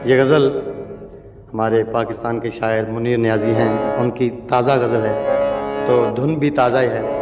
ये गज़ल हमारे पाकिस्तान के शायर मुनीर नियाज़ी हैं, उनकी ताज़ा गज़ल है तो धुन भी ताज़ा ही है।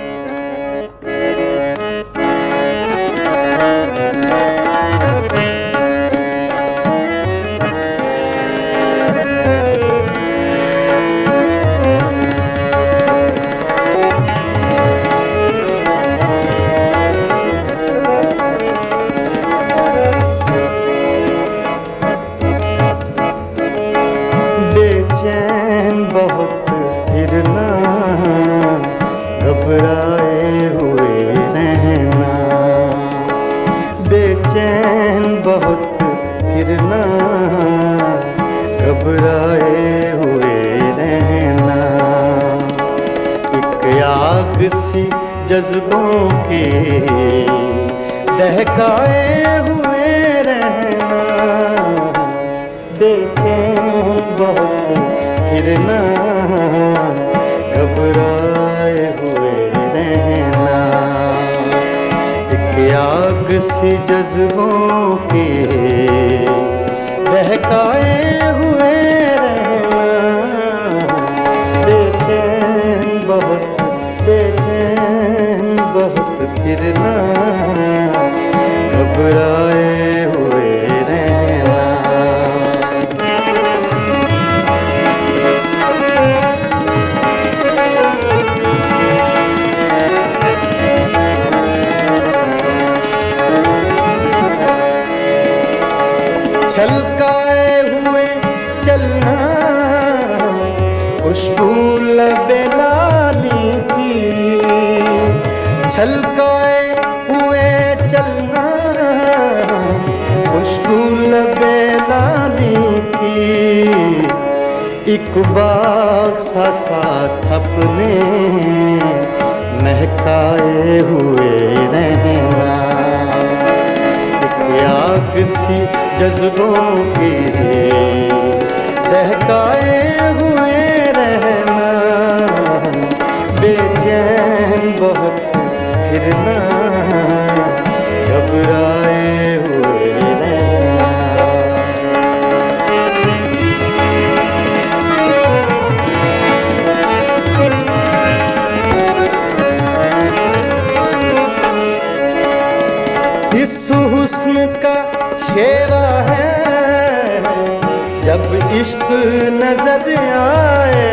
बेचैन बहुत फिरना, घबराए हुए रहना। बेचैन बहुत फिरना, घबराए हुए रहना। एक आग सी जज्बों के दहकाए हुए रहना। बेचैन बहुत फिरना, घबराए हुए रहना। एक आग सी जज्बों के दहकाए हुए रहना। बेचैन बहुत फिरना, घबराए हुए रहना। छलकाए हुए चलना, खुशबू लबे लाली की। छलकाए हुए चलना, खुशबू लबे लाली की। एक बाग सा साथ अपने महकाए हुए रहना। आग सी जज्बों की दहकाए हुए रहना। बेचैन बहुत फिरना, घबराए हुए रहना। इस हुस्न का शेवा है जब इश्क नजर आए।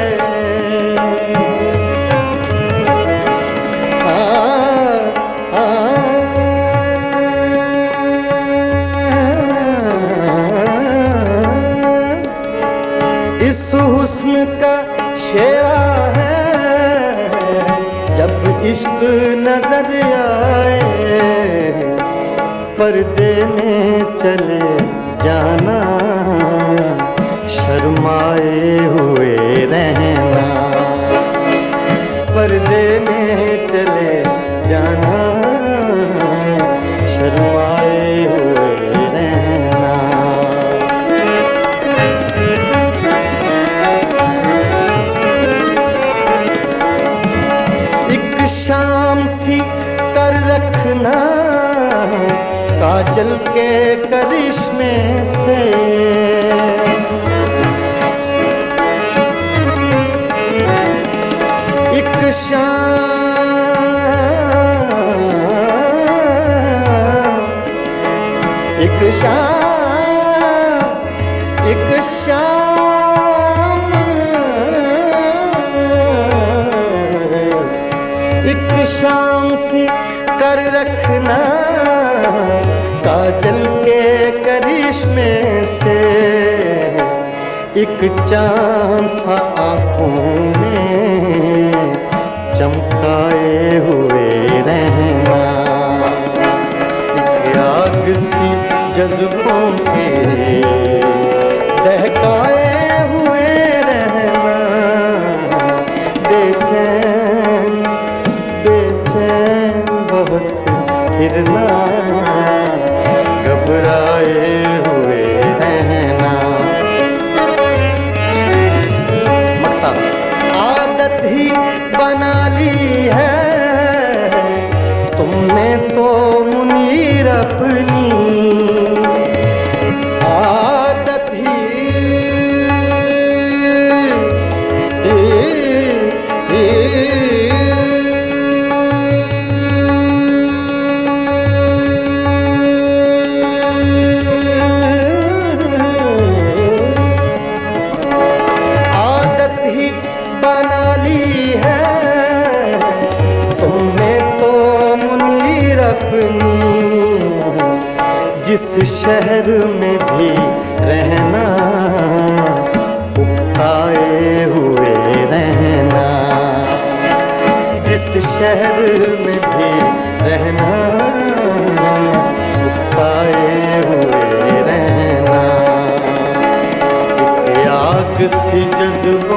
इस हुस्न का शेवा है जब इश्क नजर आए। पर्दे में चले जाना, शर्माए हुए रहना। पर्दे में चले जाना, शर्माए हुए रहना। एक शाम सी कर रखना, काजल के करिश्मे से। एक शाम सी कर रखना, काजल के करिश्मे से। एक चांद सा आँखों में चमकाए हुए रहना। एक आग सी जज्बों के दहकाए हुए रहना। बेचैन बहुत फिरना, घबराए हुए रहना। आदत ही बना ली है तुमने तो मुनीर अपनी। आदत जिस शहर में भी रहना, उपकाए हुए रहना। जिस शहर में भी रहना, उपकाए हुए रहना। एक आग सी जज्बा